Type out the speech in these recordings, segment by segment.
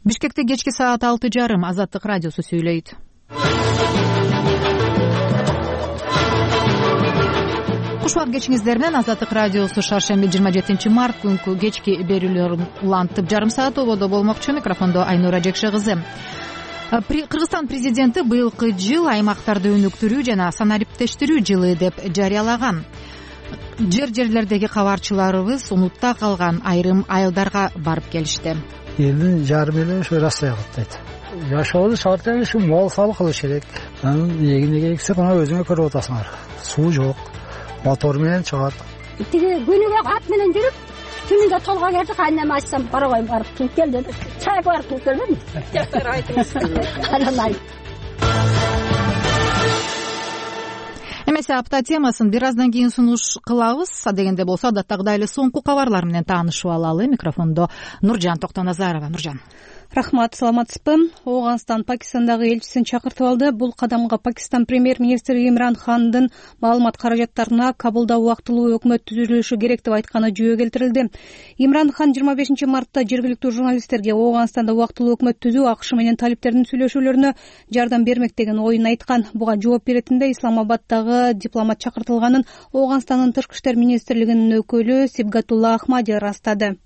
Бишкекте кечки саат 6:30 Азаттык радиосу сүйлөйт. Кушбак кечиңиздер менен Азаттык радиосу шаршемби 27 март күнкү кечки берүүлөрүн улантып жарым саат ободо болмокчу. Микрофондо Айнура Жекше кызы. Кыргызстан президенти быйылкы жыл аймактарды өнүктүрүү жана санариптештирүү жылы деп жарыялаган. Жерлердеги кабарчыларыбыз унутта калган айрым айылдарга барып келишти. Элдин жарым эле ушу Россия каттайт. Жашоодо шарт эле ушу мал салык кылыш керек. Анан эгинеге эксе мына өзүңөр көрүп атасыңар. Суу жок. Мотор менен чыгат. Тиги күнүгө ат менен жүрүп, түнүгө толго келди, кайнама айтсам, барабай барып туруп кел деди. Чай барып туруп келдим. Жактар айтыңыз. Эмесе апта темасын бир аздан кийин сунуш кылабыз. Адегенде болсо адаттагыдай эле соңку кабарлар менен таанышып алалы. Микрофондо Нуржан Токтоназарова. Нуржан. Рахмат, саламатсызбы? Ооганстан Пакистандагы элчисин чакыртып алды. Бул кадамга Пакистан премьер-министри Имран Хандын маалымат каражаттарына кабылда убактылуу өкмөт түзүлүшү керек деп айтканы жүйө келтирилди. Имран Хан 25 мартта жергиликтүү журналисттерге Ооганстанда убактылуу өкмөт түзүү АКШ менен талиптердин сүйлөшүүлөрүнө жардам бермек деген оюн айткан. Буга жооп беретинде Исламабаддагы дипломат чакыртылганын Ооганстандын тышкы иштер министрлигинин өкүлү Сибгатулла Ахмади ырастады.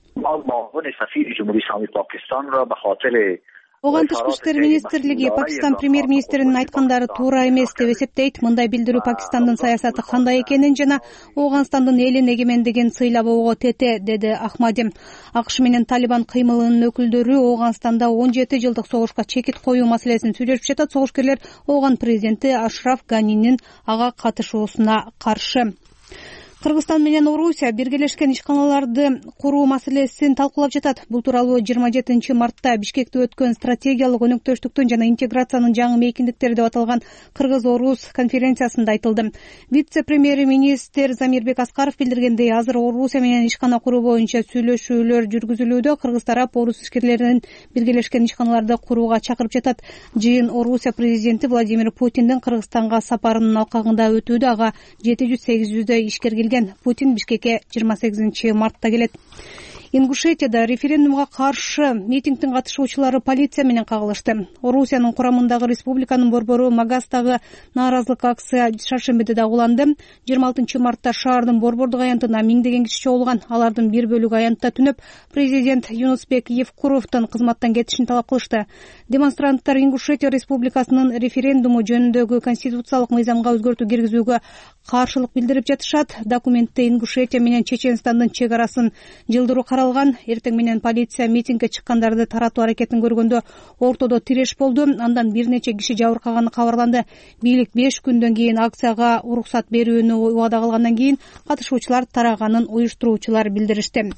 Ооган тышкы иштер министрлиги Пакистан премьер-министринин айткандары туура эмес деп эсептейт. Мындай билдирүү Пакистандын саясаты кандай экенин жана Ооганстандын элин эгемендигин сыйлабоого тете, деди Ахмади. АКШ менен Талибан кыймылынын өкүлдөрү Ооганстанда 17 жылдык согушка чекит коюу маселесин сүйлөшүп жатат. Согушкерлер Ооган президенти Ашраф Ганинин ага катышуусуна каршы. Кыргызстан менен Орусия биргелешкен ишканаларды куруу маселесин талкуулап жатат. Бул тууралуу 27 мартта Бишкекте өткөн стратегиялык өнөктөштүктүн жана интеграциянын жаңы мейкиндиктери деп аталган Кыргыз-Орус конференциясында айтылды. Вице-премьер-министр Замирбек Аскаров билдиргендей, азыр Орусия менен ишкана куруу боюнча сүйлөшүүлөр жүргүзүлүүдө. Кыргыз тарап орус ишкерлерин биргелешкен ишканаларды курууга чакырып жатат. Жыйын Орусия президенти Владимир Путиндин Кыргызстанга сапарынын алкагында өтүүдө. Ага 700-800 ишкер Путин Бишкекке 28 мартта келет. Ингушетияда референдумга каршы митингдин катышуучулары полиция менен кагылышты. Орусиянын курамындагы республиканын борбору Магастагы нааразылык акция шаршембиде да уланды. 26 мартта шаардын борбордук аянтына миңдеген киши чогулган. Алардын бир бөлүгү аянтта түнөп, президент Юнусбек Евкуровдун кызматтан кетишин талап кылышты. Демонстранттар Ингушетия республикасынын референдуму жөнүндөгү конституциялык мыйзамга өзгөртүү киргизүүгө каршылык билдирип жатышат. Документте Ингушетия менен Чеченстандын чек арасын жылдыруу каралган. Эртең менен полиция митингге чыккандарды таратуу аракетин көргөндө ортодо тиреш болду. Андан бир нече киши жабыркаганы кабарланды. Бийлик 5 күндөн кийин акцияга уруксат берүүнү убада кылгандан кийин катышуучулар тараганын уюштуруучулар билдиришти.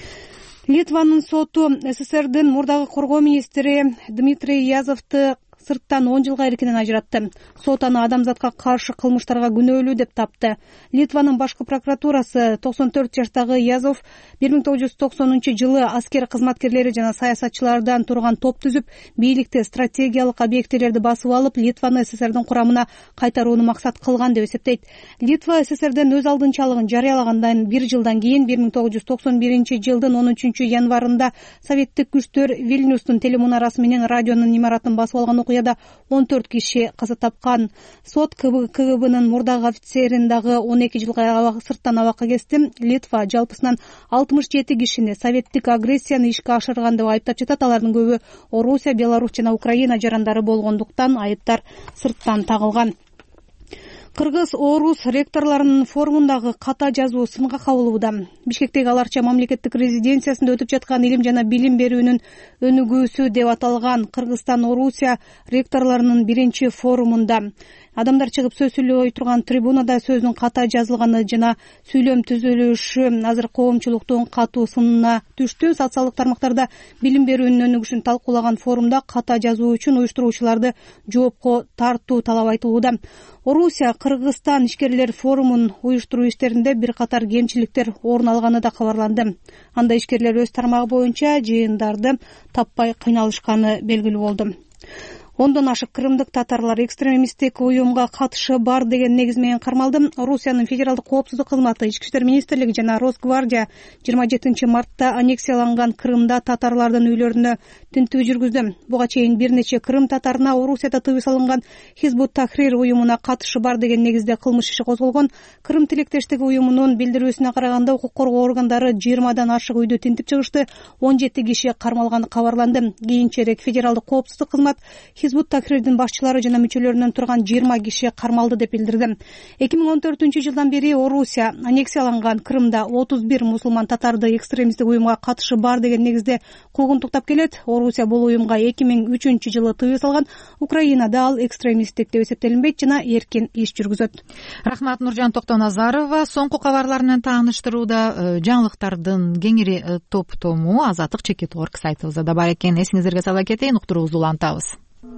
Литванын соту СССРдин мурдагы коргоо министри Дмитрий Язовду сырттан 10 жылга эркинен ажыратты. Сот аны адамзатка каршы кылмыштарга күнөөлүү деп тапты. Литванын башкы прокуратурасы 94 жаштагы Язов 1990 жылы аскер кызматкерлери жана саясатчылардан турган топ түзүп, бийликте стратегиялык объектилерди басып алып, Литваны СССРдин курамына кайтарууну максат кылган деп эсептейт. Литва СССРден өз алдынчалыгын жарыялагандан бир жылдан кийин 1991 жылдын 13 январында советтик күчтөр Вильнюстун телемунарасы менен радионун имаратын басып алган окуяда 14 киши каза тапкан. Сот КГБнын мурдагы офицерин дагы 12 жылга сырттан абакка кести. Литва жалпысынан 67 кишини советтик агрессияны ишке ашырган деп айыптап жатат. Алардын көбү Орусия, Беларусь жана Украина жарандары болгондуктан айыптар сырттан тагылган. Кыргыз-Орус ректорлорунун форумундагы ката жазуу сынга кабылууда. Бишкектеги аларча мамлекеттик резиденциясында өтүп жаткан илим жана билим берүүнүн өнүгүүсү деп аталган Кыргызстан-Орусия ректорлорунун биринчи форумунда адамдар чыгып сөз сүйлөбөй турган трибунада сөзүнүн ката жазылганы жана сүйлөм түзүлүшү азыр коомчулуктун катуу сынына түштү. Социалдык тармактарда билим берүүнүн өнүгүшүн талкуулаган форумда ката жазуу үчүн уюштуруучуларды жоопко тартуу талап айтылууда. Орусия Кыргызстан ишкерлер форумун уюштуруу иштеринде бир катар кемчиликтер орун алганы да кабарланды. Анда ишкерлер өз тармагы боюнча жыйындарды таппай кыйналышканы белгилүү болду. Ондон ашык кырымдык татарлар экстремисттик уюмга катышы бар деген негиз менен кармалды. Орусиянын федералдык коопсуздук кызматы, Ички иштер министрлиги жана Росгвардия 27 мартта аннексияланган Крымда татарлардын үйлөрүнө тинтүү жүргүздү. Буга чейин бир нече Крым татарына Орусияда тыюу салынган Хизбут Тахрир уюмуна катышы бар деген негизде кылмыш иши козголгон. Крым тилектештиги уюмунун билдирүүсүнө караганда, укук коргоо органдары 20 ашык үйдү тинтип чыгышты. 17 киши кармалганы кабарланды. Кийинчерээк федералдык коопсуздук кызмат Хизбут Тахрирдин башчылары жана мүчөлөрүнөн турган 20 киши кармалды деп билдирди. 2014-жылдан бери Орусия аннексияланган Крымда 31 мусулман татарды экстремисттик уюмга катышы бар деген негизде куугунтуктап келет. Орусия бул уюмга 2003-жылы тыюу салган. Украинада ал экстремисттик деп эсептелинбейт жана эркин иш жүргүзөт. Рахмат, Нуржан Токтоназарова. Соңку кабарлар менен тааныштырууда жаңылыктардын кеңири топтому Азаттык Чекит.org сайтыбызда да бар экен. Эсиңиздерге сала кетейин, уктуруубузду улантабыз.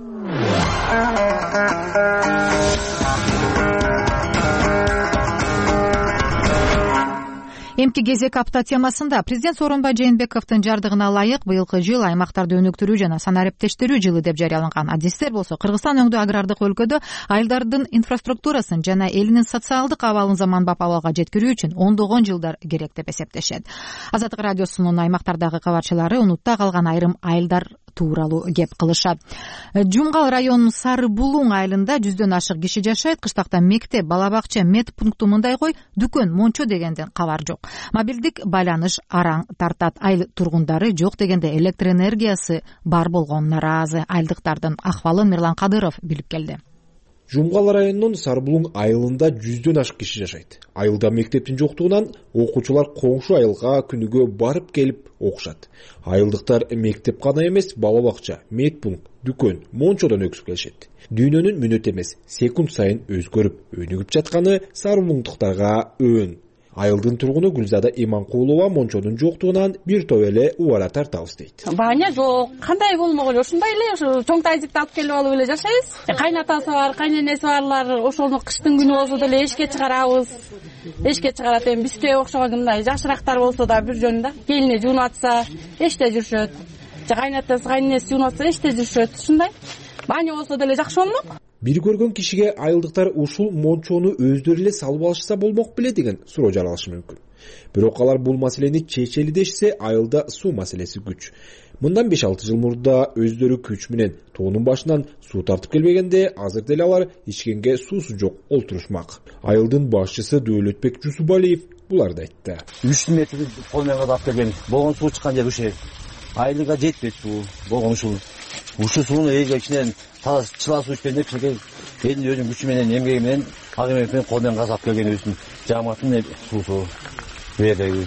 Эмки кезек апта темасында президент Сооронбай Жээнбековдун жардыгына ылайык быйылкы жыл аймактарды өнүктүрүү жана санариптештирүү жылы деп жарыяланган. Адистер болсо Кыргызстан өңдүү агрардык өлкөдө айылдардын инфраструктурасын жана элинин социалдык абалын заманбап абалга жеткирүү үчүн ондогон жылдар керек деп эсептешет. Азаттык радиосунун аймактардагы кабарчылары унутта калган айрым айылдар тууралуу кеп кылышат. Жумгал районунун Сары Булуң айылында 100дөн ашык киши жашайт. Кыштакта мектеп, бала бакча, медпункту мындай кой, дүкөн, мончо дегенден кабар жок. Мобилдик байланыш араң тартат. Айыл тургундары жок дегенде электр энергиясы бар болгон наразы. Айылдыктардын акыбалын Мирлан Кадыров билип келди. Жумгал районунун Сарбулуң айылында 100дөн ашык киши жашайт. Айылда мектептин жоктугунан окуучулар коңшу айылга күнүгө барып келип окушат. Айылдыктар мектеп гана эмес, бала бакча, медпункт, дүкөн, мончодон өксүп келишет. Дүйнөнүн мүнөт эмес, секунд сайын өзгөрүп, өнүгүп жатканы сарбулуңдуктарга өөн. Айылдын тургуну Гүлзада Иманкулова мончодун жоктугунан бир топ эле убара тартабыз дейт. Баня жок, кандай болмогон ошондой эле, ошо чоң тайзыкты алып келип алып эле жашайбыз. Кайнатасы бар, кайненеси барлар, ошону кыштын күнү болсо деле эшикке чыгарабыз. Эшикке чыгарат, эми бизге окшогон мындай жашырактар болсо да бир жөн да. Келине жуунуп атса, эшикте жүрүшөт. Кайнатасы, кайненеси жуунуп атса, эшикте жүрүшөт. Ушундай. Баня болсо деле жакшы болмок. Бир көргөн кишиге айылдыктар ушул мончону өздөрү эле салып алышса болмок беле деген суроо жаралышы мүмкүн. Бирок алар бул маселени чечели дешсе, айылда суу маселеси күч. Мындан 5-6 жыл мурда өздөрү күч менен тоонун башынан суу тартып келбегенде, азыр деле алар ичкенге суусу жок олтурушмак. Айылдын башчысы Дөөлөтбек Жусупалиев буларды айтты. 3 метр кол менен кадап келген. Болгон суу чыккан жер ушул. Айылга жетпейт суу. Болгон ушул сууну ичинен чыла суу ичпейт деп элдин өзүнүн күчү менен, эмгеги менен, ак эмек менен кол менен казап келгенибиздин жамааттын суусу. Буердеги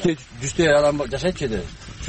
100 адам жашайт жерде.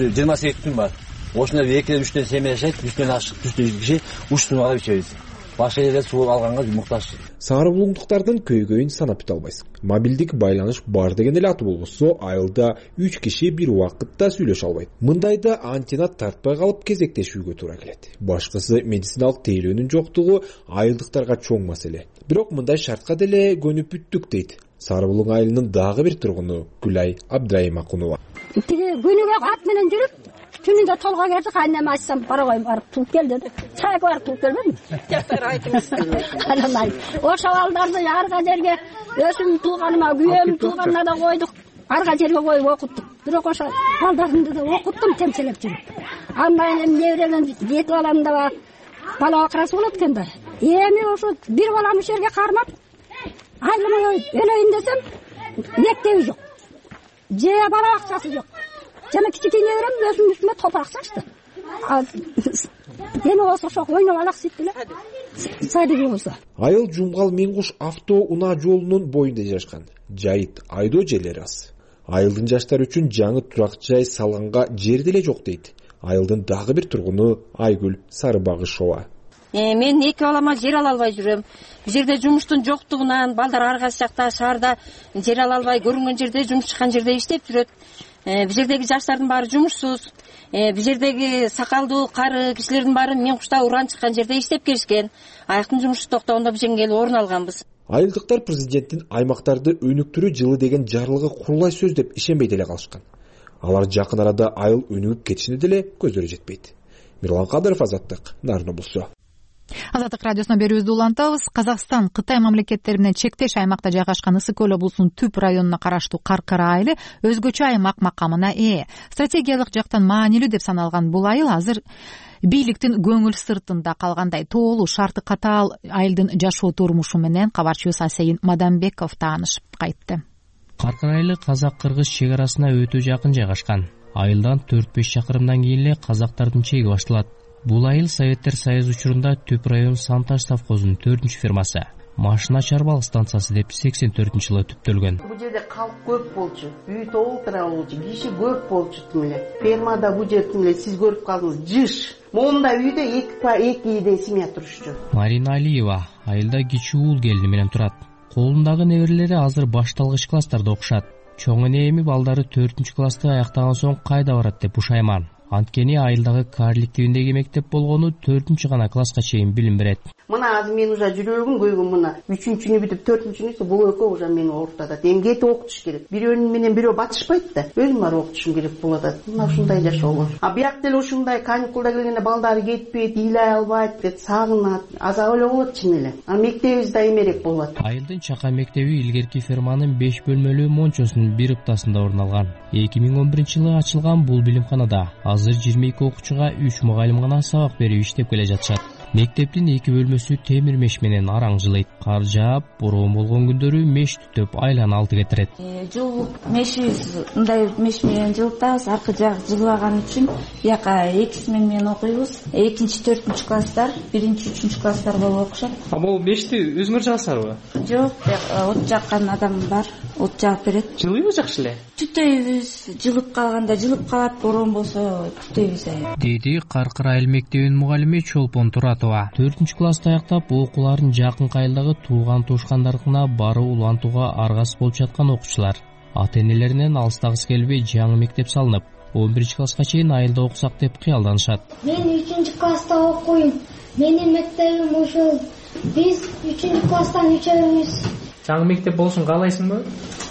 28 түн бар. Ошондо 2-3 семья жашайт, 100дөн ашык, 100 киши ушуну алып ичебиз. Башка жерде суу алганга муктаж. Сары булуңдуктардын көйгөйүн санап бите албайсың. Мобилдик байланыш бар деген эле аты болбосо, айылда 3 киши бир убакытта сүйлөшө албайт. Мындайда антенна тартпай калып кезектешүүгө туура келет. Башкысы медициналык тейлөөнүн жоктугу айылдыктарга чоң маселе. Бирок мындай шартка деле көнүп бүттүк дейт Сары Булуң айылынын дагы бир тургуну Гүлай Абдрайымакунова. Күнүгө ат менен жүрүп, түнүндө толго келди, кайнема айтсам, барагай барып туруп кел деди. Чайга барып туруп келбедим. Жактар айтыңыз. Ошо балдарды арга жерге өзүм тууганыма, күйөөм тууганына да койдук. Арга жерге коюп окуттук. Бирок ошо балдарымды да окуттум темселеп жүрүп. Андан эми неберелен 2 балам да бар. Бала акырасы болот экен да. Эми ошо бир балам ушул жерге кармап, айлама өлөйүн десем, мектеби жок. Же бала акчасы жок. Жана кичине неберем өзүнүн үстүмө топурак сачты. Эми болсо ошо ойноп алак сип эле. Садыгы болсо. Айыл Жумгал Менкуш авто унаа жолунун боюнда жайгашкан. Жайыт, айдоо жерлери аз. Айылдын жаштары үчүн жаңы турак жай салганга жер деле жок дейт. Айылдын дагы бир тургуну Айгүл Сарыбагышова. Мен 2 балама жер ала албай жүрөм. Бу жерде жумуштун жоктугунан балдар ар кайсы жакта шаарда жер ала албай, көрүнгөн жерде жумуш чыккан жерде иштеп жүрөт. Бу жердеги жаштардын баары жумушсуз. Бу жердеги сакалдуу кары кишилердин баары Менкушта уран чыккан жерде иштеп келишкен. Аяктын жумушу токтогондо бу жерге келип орун алганбыз. Айылдыктар президенттин аймактарды өнүктүрүү жылы деген жарлыгы курулай сөз деп ишенбей деле калышкан. Алар жакын арада айыл өнүгүп кетишине деле көздөрү жетпейт. Мирлан Кадыров, Азаттык, Нарын облусу. Азаттык радиосуна берүүбүздү улантабыз. Казакстан Кытай мамлекеттери менен чектеш аймакта жайгашкан Ысык көл облусунун Түп районуна караштуу Каркара айылы өзгөчө аймак макамына ээ. Стратегиялык жактан маанилүү деп саналган бул айыл азыр бийликтин көңүл сыртында калгандай. Тоолуу шарты катаал айылдын жашоо турмушу менен кабарчыбыз Асейин Мадамбеков таанышып кайтты. Каркара айылы казак-кыргыз чек арасына өтө жакын жайгашкан. Айылдан 4-5 чакырымдан кийин эле казактардын чеги башталат. Бул айыл Советтер Союзу учурунда Түп район Санташ совхозунун 4-фирмасы. Машина чарбалык станциясы деп 84-жылы түптөлгөн. Бул жерде калк көп болчу, үй толтура болчу, киши көп болчу тимеле. Фермада бул жерде сиз көрүп калдыңыз, жыш. Монда үйдө 2 семья турушчу. Марина Алиева айылда кичүү уул келини менен турат. Колундагы неберелери азыр башталгыч класстарда окушат. Чоң эми балдары 4-классты аяктаган соң кайда барат деп ушайман. Анткени айылдагы Карлик тибиндеги мектеп болгону 4-гана класска чейин билим берет. Мына азыр мен уже жүрөгүм көйгөн мына 3-чүнү бүтүп 4-чүнү бул экөө уже мени ортодот. Эми кетип окутуш керек. Бирөөнүн менен бирөө батышпайт да. Өзүм барып окутушум керек болот. Мына ушундай жашоо болот. А бияк деле ушундай каникулда келгенде балдары кетпейт, ыйлай албайт деп сагынат. Азап эле болот чын эле. А мектебибиз да эмерээк болот. Айылдын чака мектеби илгерки ферманын 5 бөлмөлүү мончосунун бир ыптасында орун алган. 2011-жылы ачылган бул билимканада азыр 22 окуучуга 3 мугалим гана сабак берип иштеп келе жатышат. Мектептин 2 бөлмөсү темир меш менен араң жылыйт. Кар жаап, бороон болгон күндөрү меш түтөп айлана алты кетирет. Жыл мешибиз мындай меш менен жылытабыз. Аркы жак жылбаган үчүн бияка 2 менен окуйбуз. 2-4 класстар, 1-3 класстар болуп окушат. А бул мешти өзүңөр жагасызарбы? Жок, от жаккан адам бар, от жаап берет. Жылыйбы жакшы эле? Түтөйбүз, жылып калганда жылып калат, бороон болсо түтөйбүз. Деди Каркара айыл мектебинин мугалими Чолпон Туратова. 4-класста аяктап окууларын жакын айылдагы тууган туушкандарына барып улантууга аргасыз болуп жаткан окуучулар ата-энелеринен алыстагысы келбей жаңы мектеп салынып, 11-класска чейин айылда окусак деп кыялданышат. Мен 3-класста окуйм. Менин мектебим ушул. Биз 3-класстан үчөөбүз. Жаңы мектеп болушун каалайсыңбы?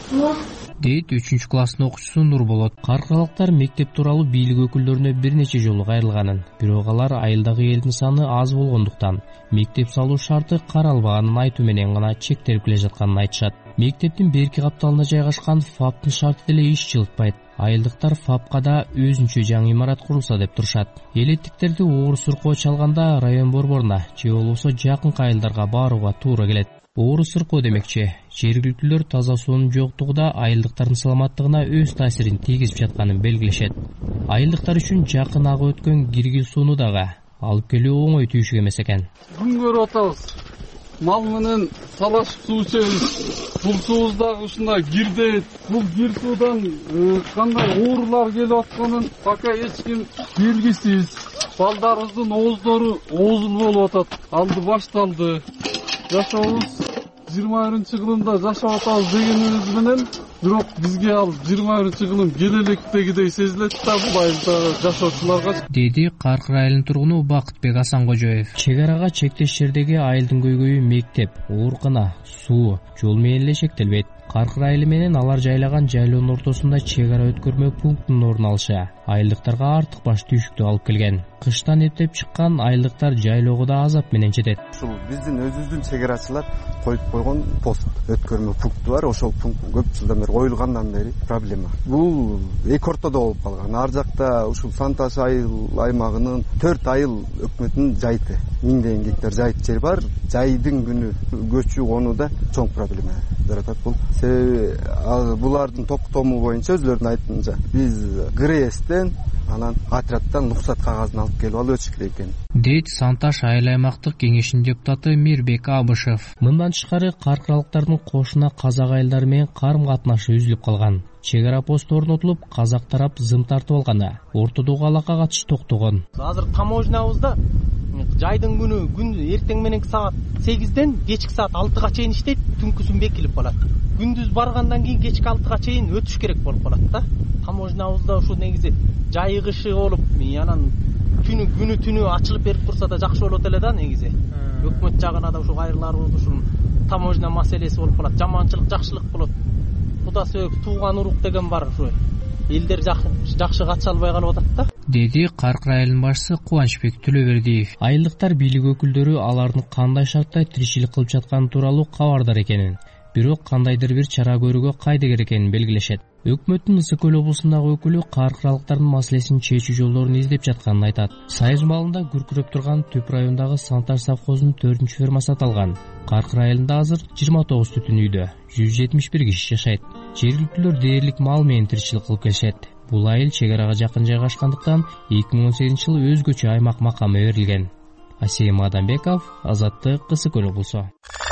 Дейт 3-класстын окуучусу Нурболот. Каркаралыктар мектеп тууралуу бийлик өкүлдөрүнө бир нече жолу кайрылганын, бирок алар айылдагы элдин саны аз болгондуктан мектеп салуу шарты каралбаганын айтуу менен гана чектелип келе жатканын айтышат. Мектептин берки капталында жайгашкан ФАПтын шарты деле иш жылытпайт. Айылдыктар ФАПка да өзүнчө жаңы имарат курулса деп турушат. Элеттиктерди оор суркоо чалганда район борборуна же болбосо жакын айылдарга барууга туура келет. Оор суркоо демекчи, жергиликтүүлөр таза суунун жоктугунда айылдыктардын саламаттыгына өз таасирин тийгизип жатканын белгилешет. Айылдыктар үчүн жакын агып өткөн киргиз сууну дагы алып келүү оңой түйүшүк эмес экен. Күн көрүп атабыз. Мал менен талашып суу ичебиз. Бул суубуз дагы ушундай кирдейт. Бул кир суудан кандай оорулар келип атканын пока эч ким белгисиз. Балдарыбыздын ооздору оозул болуп атат. Алды башталды. Жашообуз 21-кылымда жашап атабыз дегенибиз менен, бирок бизге ал 21-кылым келелектегидей сезилет да бул айылдагы жашоочуларга. Деди Каркара айылынын тургуну Бакытбек Асангожоев. Чек арага чектеш жердеги айылдын көйгөйү мектеп, оорукана, суу, жол менен эле чектелбейт. Каркара айылы менен алар жайлаган жайлоонун ортосунда чек ара өткөрмө пунктунун орун алышы айылдыктарга артык баш түйшүктү алып келген. Кыштан эптеп чыккан айылдыктар жайлоого да азап менен жетет. Ушул биздин өзүбүздүн чек арачылар коюп койгон пост өткөрмө пункту бар. Ошол пункт көп жылдан бери коюлгандан бери проблема. Бул эки ортодо болуп калган. Ар жакта ушул Санташ айыл аймагынын 4 айыл өкмөтүнүн жайыты, 1000 гектар жайыт жер бар. Жайдын күнү көчүү конууда чоң проблема жаратат бул. Булардын токтому боюнча өзлөрүнүн айтымынча биз ГРСтен анан отрядтан уруксат кагазын алып келип алып өтүш керек экен. Дейт Санташ айыл аймактык кеңешинин депутаты Мирбек Абышев. Мындан тышкары каркаралыктардын кошуна казак айылдары менен карым-катнашы үзүлүп калган. Чек ара посту орнотулуп, казак тарап зым тартып алганы, ортодогу алака катыш токтогон. Азыр таможнябызда жайдын күн эртең мененки саат 8ден кечки саат 6га чейин иштейт, түнкүсүн бекилип калат. Күндүз баргандан кийин кечки 6га чейин өтүш керек болуп калат да. Таможнябызда ушу негизи жайыгышы болуп, анан түнү ачылып берип турса да жакшы болот эле да негизи. Өкмөт жагына да ушу кайрыларыбыз ушул таможня маселеси болуп калат. Жаманчылык жакшылык болот. Куда себеп тууган урук деген бар ушу. элдер жакшы катыша албай калып атат да, деди Каркыр айылынын башчысы Кубанычбек Төлөбердиев. Айылдыктар бийлик өкүлдөрү алардын кандай шартта тиричилик кылып жатканы тууралуу кабардар экенин, бирок кандайдыр бир чара көрүүгө кайдыгер экенин белгилешет. Өкмөттүн Ысык көл облусундагы өкүлү каркыралыктардын маселесин чечүү жолдорун издеп жатканын айтат. Сайыз маалында күркүрөп турган Түп районундагы Санатар совхозунун 4-чү фермасы аталган. Каркыр айылында азыр 29 түтүн үйдө 171 киши жашайт. Жергиликтүүлөр дээрлик мал менен тиричилик кылып келишет. Бул айыл чек арага жакын жайгашкандыктан 2018-жылы өзгөчө аймак макамы берилген. Асем Адамбеков, Азаттык, Ысык көл облусу.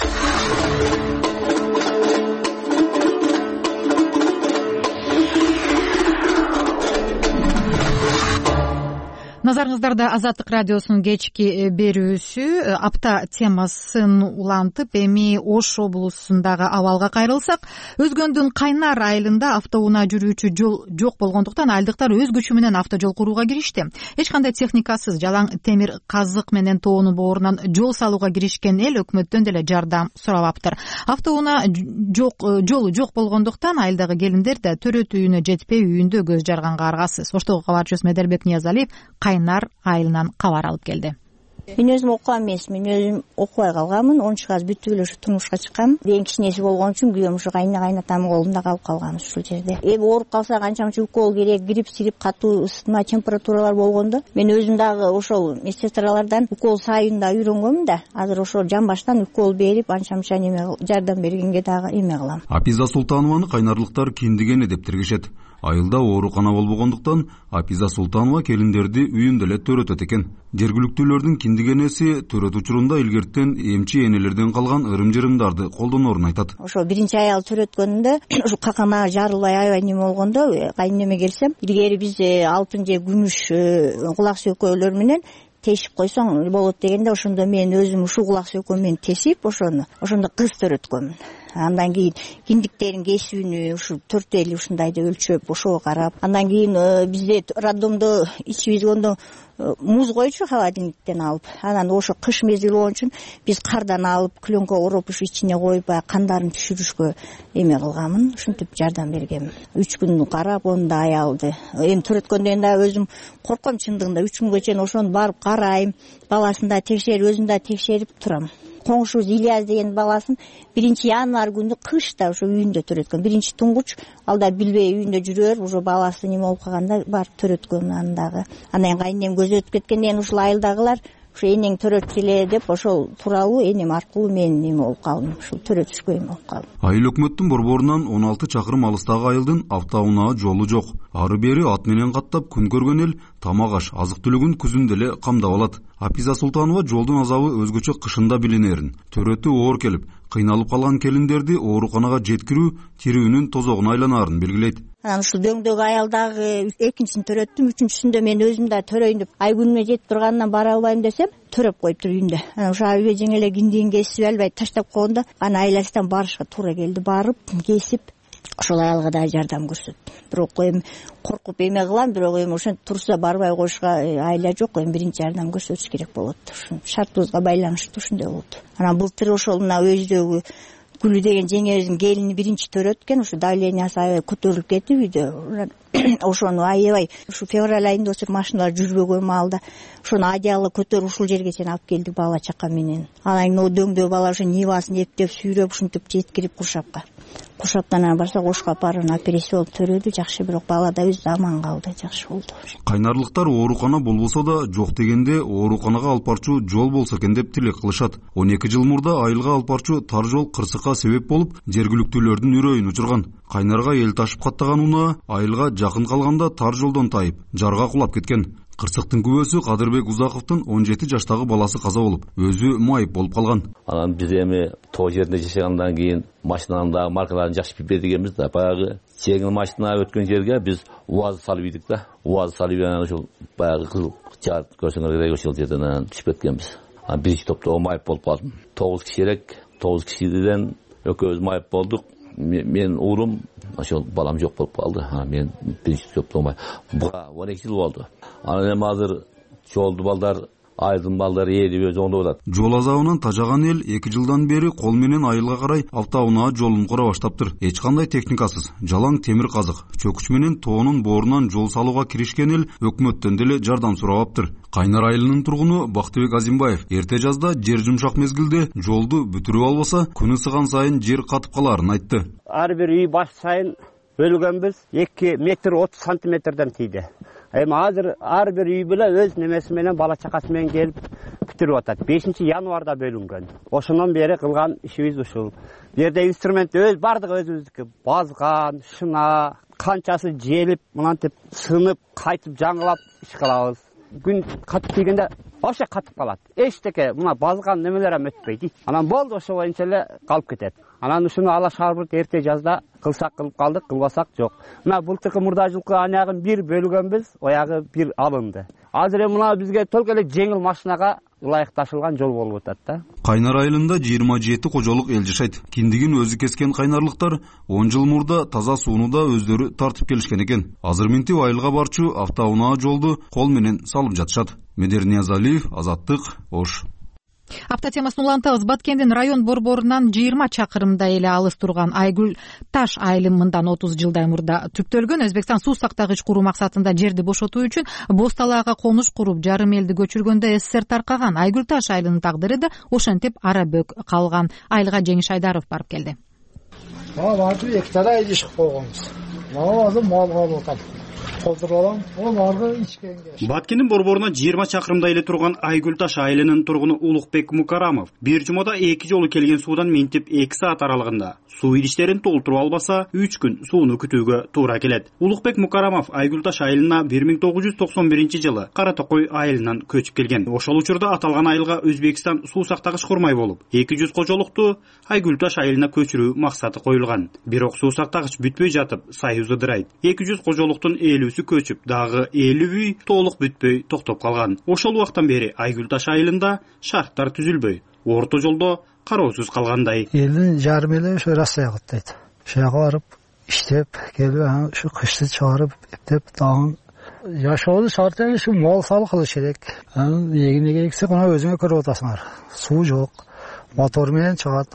Назарыңыздарда Азаттык радиосунун кечки берүүсү апта темасын улантып, эми Ош облусундагы абалга кайрылсак, Өзгөндүн Кайнар айылында автоунаа жүрүүчү жол жок болгондуктан айылдыктар өз күчү менен автожол курууга киришти. Эч кандай техникасыз жалаң темир казык менен тоонун боорунан жол салууга киришкен эл өкмөттөн деле жардам сурабаптыр. Автоунаа жолу жок болгондуктан айылдагы келиндер да төрөт үйүнө жетпей үйүндө көз жарганга аргасыз. Оштогу кабарчыбыз Медербек Ниязалиев Кайнар айылынан кабар алып келди. Мен өзүм окуган эмесмин, мен өзүм окубай калганмын. 10 класс бүтүп эле ушу турмушка чыккам. Эң кичинеси болгон үчүн күйөөм ушу кайнатамдын колунда калып калганбыз ушул жерде. Эми ооруп калса канча-канча укол керек, грипп катуу ысытма температуралар болгондо мен өзүм дагы ошол медсестралардан укол сайында үйрөнгөнмүн да. Азыр ошол жамбаштан укол берип, анча-мынча неме жардам бергенге дагы эме кылам. Апиза Султанованы кайнарлыктар киндигени деп тиргишет. Айылда оорукана болбогондуктан Апиза Султанова келиндерди үйүндө эле төрөтөт экен. Жергиликтүүлөрдүн киндигенеси төрөт учурунда илгертен эмчи энелерден калган ырым-жырымдарды колдоноорун айтат. Ошо биринчи аял төрөткөнүндө ушу какана жарылбай аябай неме болгондо кайненеме келсем, илгери биз алтын же күмүш кулак сөкөлөр менен тешип койсоң болот дегенде, ошондо мен өзүм ушул кулак сөкө менен тесип ошондо кыз төрөткөнмүн. Андан кийин киндиктерин кесүүнү ушу 4 эли ушундайды өлчөп ошого карап, андан кийин бизде роддомдо ичип изгондо муз койчу холодильниктен алып, анан ошо кыш мезгили болгон үчүн биз кардан алып клёнка ороп ушу ичине коюп кандарын түшүрүшкө эме кылганмын, ушинтип жардам бергенмин. 3 күн карап, онда аялды эми төрөткөндөн да өзүм корком чындыгында. 3 күнгө чейин ошону барып карайм, баласын да текшерип, өзүм да текшерип турам. Коңшубуз Ильяс деген баласын 1-январь күнү кышта ошо үйүндө төрөткөн. 1-туңгуч ал да билбей үйүндө жүрөр, ошо баласы неме болуп калганда барып төрөткөн андагы. Анан кайнем көзү өтүп кеткенден ушул айылдагылар ушу энең төрөтчү эле деп ошол тууралуу энем аркылуу мен неме болуп калдым, ушул төрөтүшкө эме болуп калдым. Айыл өкмөттүн борборунан 16 чакырым алыстагы айылдын автоунаа жолу жок. Ары бери ат менен каттап күн көргөн эл тамак аш, азык-түлүгүн күзүндө эле камдап алат. Апиза Султанова жолдун азабы өзгөчө кышында билинерин. Төрөтү оор келип, кыйналып калган келиндерди ооруканага жеткирүү тирүүнүн тозогуна айланаарын белгилейт. Анан ушул дөңдөгү аялдагы экинчисин төрөттүм, үчүнчүсүндө мен өзүм да төрөйүн деп ай күнүмө жетип турганынан бара албайм десем, төрөп коюптур үйүндө. Анан ушул абебежең эле киндигин кесип албай таштап койгондо, анан айласынан барышка туура келди. Барып, кесип, ошол аялга да жардам көрсөттүм. Бирок эми коркуп эме кылам, бирок эми ошентип турса барбай коюшка айла жок, эми биринчи жардам көрсөтүш керек болот. Ушун шартыбызга байланыштуу ушундай болду. Анан былтыр ошол мына өйдөгү Гүлү деген жеңебиздин келини биринчи төрөткөн, ушу давлениясы аябай көтөрүлүп кетип үйдө. Ошону аябай ушу февраль айында ошо машиналар жүрбөгөн маалда ошону одеяло көтөрүп ушул жерге чейин алып келди бала чака менен. Анан кийин дөңдөө бала ошо нивасын эптеп сүйрөп ушинтип жеткирип Куршапка. Куршаптан анан барсак Ошко апарып операция болуп төрөдү, жакшы, бирок бала да өзү аман калды, жакшы болду. Кайнарлыктар оорукана болбосо да жок дегенде ооруканага алып барчу жол болсо экен деп тилек кылышат. 12 жыл мурда айылга алып барчу тар жол кырсыкка себеп болуп, жергиликтүүлөрдүн үрөйүн учурган. Кайнарга эл ташып каттаган унаа айылга жакын калганда тар жолдон тайып, жарга кулап кеткен. Кырсыктын күбөсү Кадырбек Узаковдун 17 жаштагы баласы каза болуп, өзү майып болуп калган. Анан биз эми тоо жеринде жашагандан кийин машинанын дагы маркаларын жакшы билбей дегенбиз да. Баягы жеңил машина өткөн жерге биз УАЗ салып ийдик да. УАЗ салып анан ошол баягы кызыл жар көрсөңөр керек ошол жерден анан түшүп кеткенбиз. Анан биринчи топто майып болуп калдым. 9 киши элек, 9 кишиден экөөбүз майып болдук. Мен уурум, ошол балам жок болуп калды. Мен биринчи топто майып. Буга 12 жыл болду. Анан эми азыр жолду балдар айылдын балдары ээлип өзү оңдоп атат. Жол азабынан тажаган эл 2 жылдан бери кол менен айылга карай автоунаа жолун кура баштаптыр. Эч кандай техникасыз, жалаң темир казык, чөкүч менен тоонун боорунан жол салууга киришкен эл өкмөттөн деле жардам сурабаптыр. Кайнар айылынын тургуну Бактыбек Азимбаев эрте жазда жер жумшак мезгилде жолду бүтүрүп албаса, күн ысыган сайын жер катып каларын айтты. Ар бир үй баш сайын бөлгөнбүз 2 метр 30 сантиметрден тийди. Эми азыр ар бир үй биле өз немеси менен бала чакасы менен келип бүтүрүп атат. 5 январда бөлүнгөн. Ошондон бери кылган ишибиз ушул. Бу жерде инструмент өз бардыгы өзүбүздүкү. Базган, шына, канчасы желип, мынантип сынып, кайтып жаңылап иш кылабыз. Күн катып тийгенде вообще катып калат. Эчтеке мына базган немелер ham өтпөйт. Анан болду ошо боюнча эле калып кетет. Анан ушуну ала шарбырт эрте жазда кылсак кылып калдык, кылбасак жок. Мына былтыркы мурда жылкы аягын бир бөлгөнбүз, оягы бир алынды. Азыр эми мына бизге толук эле жеңил машинага ылайык ташылган жол болуп атат да. Кайнар айылында 27 кожолук эл жашайт. Киндигин өзү кескен кайнарлыктар 10 жыл мурда таза сууну да өздөрү тартып келишкен экен. Азыр минтип айылга барчу автоунаа жолду кол менен салып жатышат. Медер Ниязалиев, Азаттык, Ош. Апта темасын улантабыз. Баткендин район борборунан 20 чакырымдай эле алыс турган Айгүл таш айылы мындан 30 жылдай мурда түптөлгөн. Өзбекстан суу сактагыч куруу максатында жерди бошотуу үчүн Боз талаага конуш куруп, жарым элди көчүргөндө СССР таркаган. Айгүл таш айылынын тагдыры да ошентип арабөк калган. Айылга Жеңиш Айдаров барып келди. Барды 2 тара иш койгонбуз. Азыр малга алып атам. Баткендин борборунан 20 чакырымдай эле турган Айгүл таш айылынын тургуну Улукбек Мукарамов бир жумада 2 жолу келген суудан минтип 2 саат аралыгында суу идиштерин толтуруп албаса 3 күн сууну күтүүгө туура келет. Улукбек Мукарамов Айгүл таш айылына 1991-жылы Кара Токой айылынан көчүп келген. Ошол учурда аталган айылга Өзбекстан суу сактагыч курмай болуп 200 кожолукту Айгүл таш айылына көчүрүү максаты коюлган. Бирок суу сактагыч бүтпөй жатып союз ыдырайт. 200 кожолуктун 50сү көчүп, дагы 50 үй толук бүтпөй токтоп калган. Ошол убактан бери Айгүл таш айылында шарттар түзүлбөй, орто жолдо кароосуз калгандай. Элдин жарым эле ошо Россия кыттайт. Ошояга барып иштеп келип, ушу кышты чыгарып эптеп дагы жашоодун шарты эле ушу мал салык кылыш керек. Эгинеге эксек мына өзүңөр көрүп атасыңар. Суу жок, мотор менен чыгат.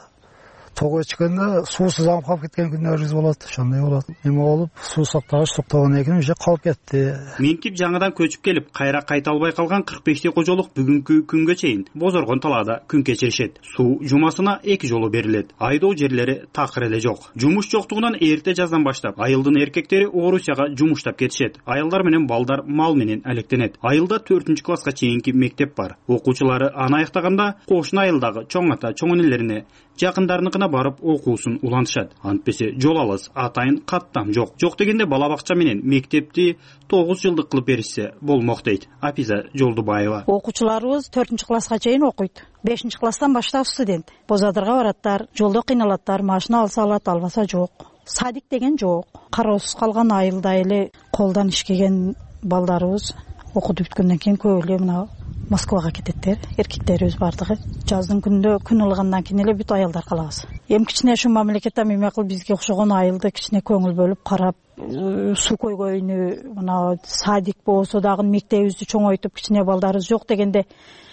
Тог өчкөндө суусуз аңып калып кеткен күндөр болот, ошондой болот. Эми болуп суу сактагыч токтогондон кийин уже калып кетти. Минтип жаңыдан көчүп келип, кайра кайта албай калган 45 кожолук бүгүнкү күнгө чейин Бозоргон талаада күн кечиришет. Суу жумасына 2 жолу берилет. Айдоо жерлери такыр эле жок. Жумуш жоктугунан эрте жаздан баштап айылдын эркектери Орусияга жумуштап кетишет. Аялдар менен балдар мал менен алектенет. Айылда 4-класска чейинки мектеп бар. Окуучулары аны аяктаганда кошуна айылдагы чоң ата, чоң энелерине жакындарыныкына барып окуусун улантышат. Антпесе жол алыс, атайын каттам жок. Жок дегенде бала бакча менен мектепти 9 жылдык кылып беришсе болмок дейт Апиза Жолдубаева. Окуучуларыбыз 4-класска чейин окуйт. 5-класстан баштап студент. Бозадырга бараттар, жолдо кыйналаттар, машина алса алат, албаса жок. Садик деген жок. Кароосуз калган айылда эле колдон ишкеген балдарыбыз окутуп бүткөндөн кийин көп эле мына Москвага кететтер, эркектерибиз бардыгы. Жаздын күндө күн ылгандан кийин эле бүт аялдар калабыз. Эми кичине ушу мамлекеттен эме кылып бизге окшогон айылды кичине көңүл бөлүп карап, суу койгойну, мына садик болсо дагы мектебибизди чоңойтуп кичине балдарыбыз жок дегенде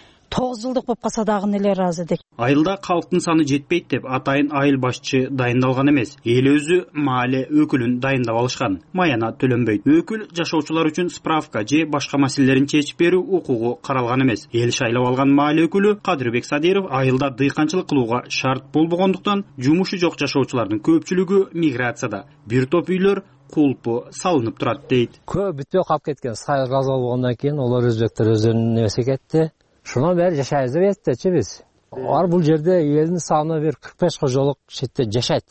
9 жылдык болуп калса дагы эле ыраазы деп. Айылда калктын саны жетпейт деп атайын айыл башчы дайындалган эмес. Эл өзү маале өкүлүн дайындап алышкан. Маяна төлөнбөйт. Өкүл жашоочулар үчүн справка же башка маселелерин чечип берүү укугу каралган эмес. Эл шайлап алган маале өкүлү Кадырбек Садиров айылда дыйканчылык кылууга шарт болбогондуктан жумушу жок жашоочулардын көпчүлүгү миграцияда. Бир топ үйлөр кулпу салынып турат дейт. Көп бүтө калып кеткен. Сайыл разы болгондон кийин олар өзбектер өздөрүнүн небесе кетти. Шунан бери жашайбыз деп эстечи биз. Ар бул жерде элдин саны бир 45 кожолук четте жашайт.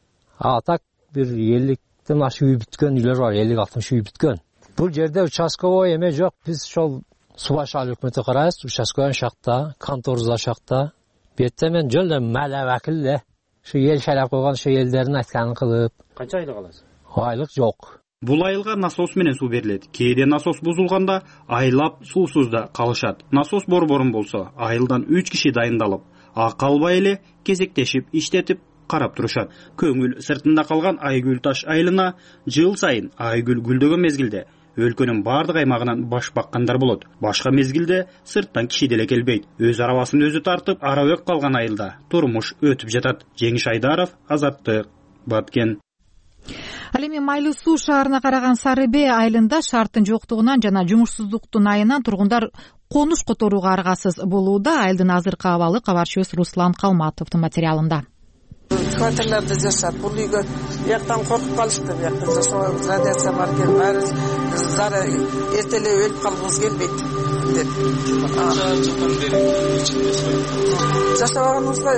А так бир 50ден ашык үй бүткөн үйлөр бар, 50-60 үй бүткөн. Бул жерде участковый эме жок. Биз ошол Субаш айыл өкмөтү карайбыз, участковый шакта, конторза шакта. Бетте мен жолдо мала вакил эле. Ушу эл шайлап койгон ушу элдердин айтканын кылып. Канча айлык аласыз? Айлык жок. Бул айылга насос менен суу берилет. Кээде насос бузулганда айлап суусуз да калышат. Насос борборун болсо айылдан 3 киши дайындалып, акалбай эле кезектешип иштетип карап турушат. Көңүл сыртында калган Айгүл таш айылына жыл сайын Айгүл гүлдөгөн мезгилде өлкөнүн баардык аймагынан баш баккандар болот. Башка мезгилде сырттан киши деле келбейт. Өз арабасын өзү тартып, арабек калган айылда турмуш өтүп жатат. Жеңиш Айдаров, Азаттык, Баткен. Ал эми Майлуу суу шаарына караган Сары Бээ айылында шарттын жоктугунан жана жумушсуздуктун айынан тургундар конуш которууга аргасыз болууда. Айылдын азыркы абалы кабарчыбыз Руслан Калматовдун материалында. Фатерлерде жашап, бул үйгө бияктан коркуп калышты. Биякта жашабайбыз, радиация бар экен, баарыбыз зары эртелеп өлүп калгыбыз келбейт деп. Жашабаганыбызга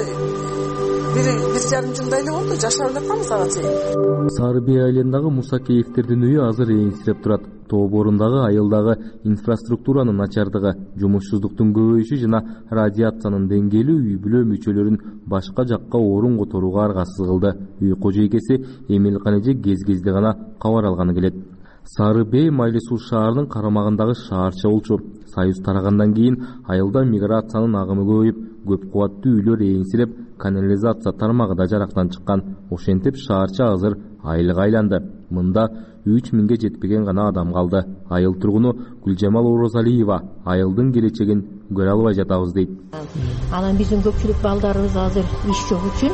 1,5 жылдай эле болду, жашап жатканбыз ага чейин. Сары Бээ айылындагы Мусакеевтердин үйү азыр эңсиреп турат. Тоо борундагы айылдагы инфраструктуранын начардыгы, жумушсуздуктун көбөйүшү жана радиациянын деңгээли үй бүлө мүчөлөрүн башка жакка орун которууга аргасыз кылды. Үй кожойкеси Эмил Канеже кез-кезде гана кабар алганы келет. Сары Бээ Майлуу суу шаарынын карамагындагы шаарча болчу. Союз тарагандан кийин айылда миграциянын агымы көбөйүп, көп кубаттуу үйлөр эңсирип, канализация тармагы да жарактан чыккан. Ошентип шаарча азыр айылга айланды. Мында 3000ге жетпеген гана адам калды. Айыл тургуну Гүлжамал Орозалиева айылдын келечегин көрө албай жатабыз дейт. Анан биздин көпчүлүк балдарыбыз азыр иш жок үчүн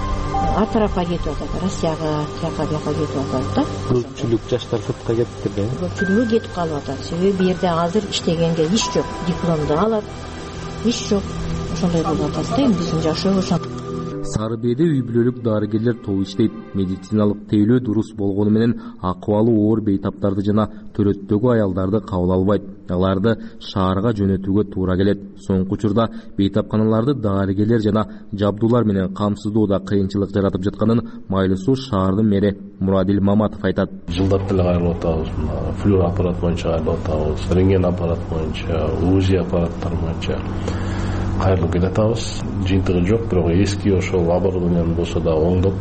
ар тарапка кетип атат, Россияга, тияка бияка кетип атат да. Көпчүлүк жаштар сыртка кетти да. Көпчүлүгү кетип калып атат. Себеби бу жерде азыр иштегенге иш жок, дипломду алат, иш жок. Ошондой болуп атат да, биздин жашоо ошо. Сары Бээде үй бүлөлүк дарыгерлер тобу иштейт. Медициналык тейлөө дурус болгону менен акыбалы оор бейтаптарды жана төрөттөгү аялдарды кабыл албайт. Аларды шаарга жөнөтүүгө туура келет. Соңку учурда бейтапканаларды дарыгерлер жана жабдуулар менен камсыздоодо кыйынчылык жаратып жатканын Майлуу суу шаарынын мэри Мурадил Маматов айтат. Жылдап деле кайрылып атабыз. Флюор аппарат боюнча кайрылып атабыз, рентген аппарат боюнча, УЗИ аппараттар боюнча кайрылып келатабыз. Жыйынтыгы жок, бирок эски ошол оборудованиянын болсо да оңдоп,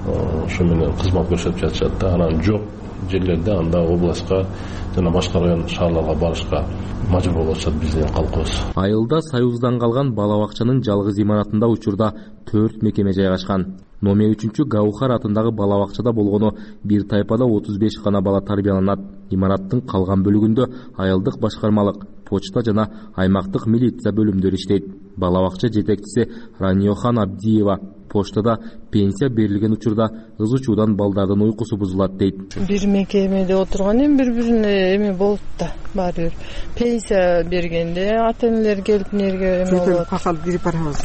ошо менен кызмат көрсөтүп жатышат да. Анан жок жерлерде анда областка жана башка район шаарларга барышка мажбур болуп атышат биздин калкыбыз. Айылда Союздан калган бала бакчанын жалгыз имаратында учурда 4 мекеме жайгашкан. Номер 3 Гаухар атындагы бала бакчада болгону бир тайпада 35 гана бала тарбияланат. Имараттын калган бөлүгүндө айылдык башкармалык, почта жана аймактык милиция бөлүмдөрү иштейт. Бала бакча жетекчиси Раниохан Абдиева поштада пенсия берилген учурда ыз учуудан балдардын уйкусу бузулат дейт. Бир мекемеде отурган эми бири-бирине эме болот да, баары бир. Пенсия бергенде ата-энелер келип нерге эме болот. Какал кирип барабыз.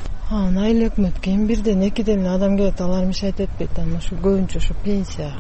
Айыл өкмөткө бирден экиден адам келет, алар мешайт этпейт, анан ушу көбүнчө ушу пенсия.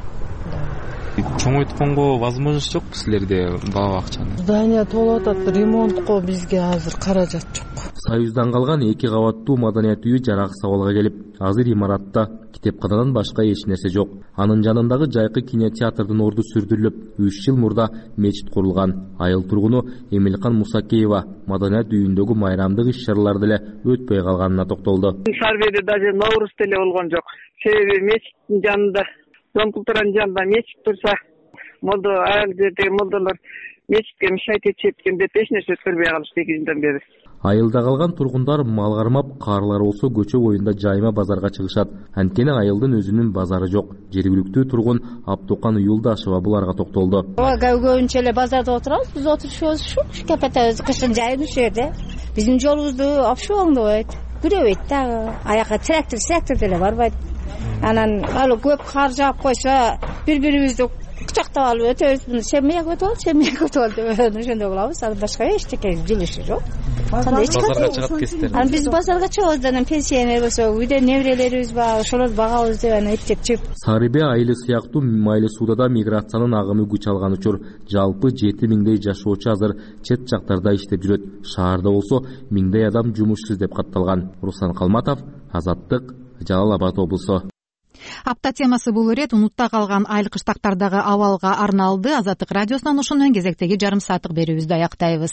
Чоңойтконго возможность жокпу силерде бала бакчаны? Здание толуп атат, ремонтко бизге азыр каражат жок. Союздан калган 2 кабаттуу маданият үйү жараксыз абалга келип, азыр имаратта китепканадан башка эч нерсе жок. Анын жанындагы жайкы кинотеатрдын орду сүрдүрүлүп, 3 жыл мурда мечит курулган. Айыл тургуну Эмилкан Мусакеева маданият үйүндөгү майрамдык иш-чаралар деле өтпөй калганына токтолду. Сары Бээде даже Ноурус деле болгон жок. Себеби мечиттин жанында, Донкултуранын жанында мечит турса, молдо айыл жердеги молдолор мечитке мешайт этишет деп эч нерсе өткөрбөй калышты 2 жылдан бери. Айылда калган тургундар мал кармап, каарлар болсо көчө боюнда жайма базарга чыгышат. Анткени айылдын өзүнүн базары жок. Жергиликтүү тургун Аптукан Юлдашева буларга токтолду. Көбүнчө эле базарда отурабыз, биз отурушубуз ушу капатабыз, кышын жайын ушул жерде. Биздин жолубузду вообще оңдобойт, күрөбөйт дагы. Аяка трактор деле барбайт. Анан ал көп кар жаап койсо, бири-бирибизди кучактап алып өтөбүз. Семья өтүп ал деп ошондой кылабыз. Ал башка эчтеке жилиши жок. Базарга чыгып кесиздер. Анан биз базарга чыгабыз, анан пенсионер болсо, үйдө неберелерибиз бар, ошолорду багабыз деп анан эптеп чыгып. Сары Бээ айылы сыяктуу Майлуу сууда миграциянын агымы күч алган учур. Жалпы 7000дей жашоочу азыр чет жактарда иштеп жүрөт. Шаарда болсо 1000дей адам жумушсуз деп катталган. Руслан Калматов, Азаттык, Жалал Абад облусу. Апта темасы бул ирет унутта калган айыл кыштактардагы абалга арналды. Азаттык радиосунан ушунун кезектеги жарым сааттык берүүбүздү аяктайбыз.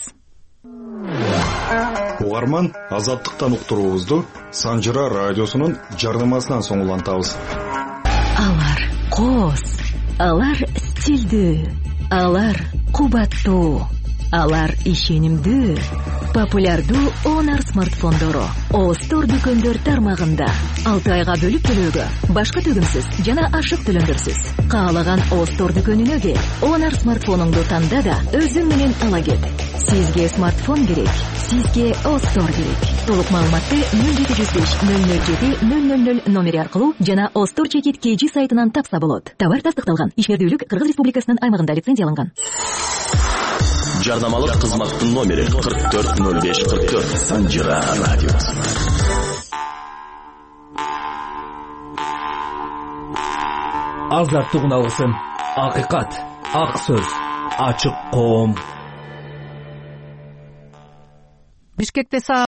Угарман, Азаттыктан уктуруубузду Санжыра радиосунун жарнамасынан соң улантабыз. Алар коз, алар стилдүү, алар кубаттуу. Алар ишенимдүү, популярдуу Honor смартфондору О Store дүкөндөр тармагында 6 айга бөлүп төлөөгө, башка төгүмсүз жана ашык төлөмдөрсүз. Каалаган О Store дүкөнүнө кел. Honor смартфонуңду танда да өзүң менен ала кет. Сизге смартфон керек, сизге О Store керек. Толук маалыматты 0705 007 000 номери аркылуу жана О Store чекит KG сайтынан тапса болот. Товар тастыкталган. Ишмердүүлүк Кыргыз Республикасынын аймагында лицензияланган. Жарнамалык кызматтын номери 440544 Санжира радиосу. Азаттыгын алгысым. Акыйкат, ак сөз, ачык коом. Бишкекте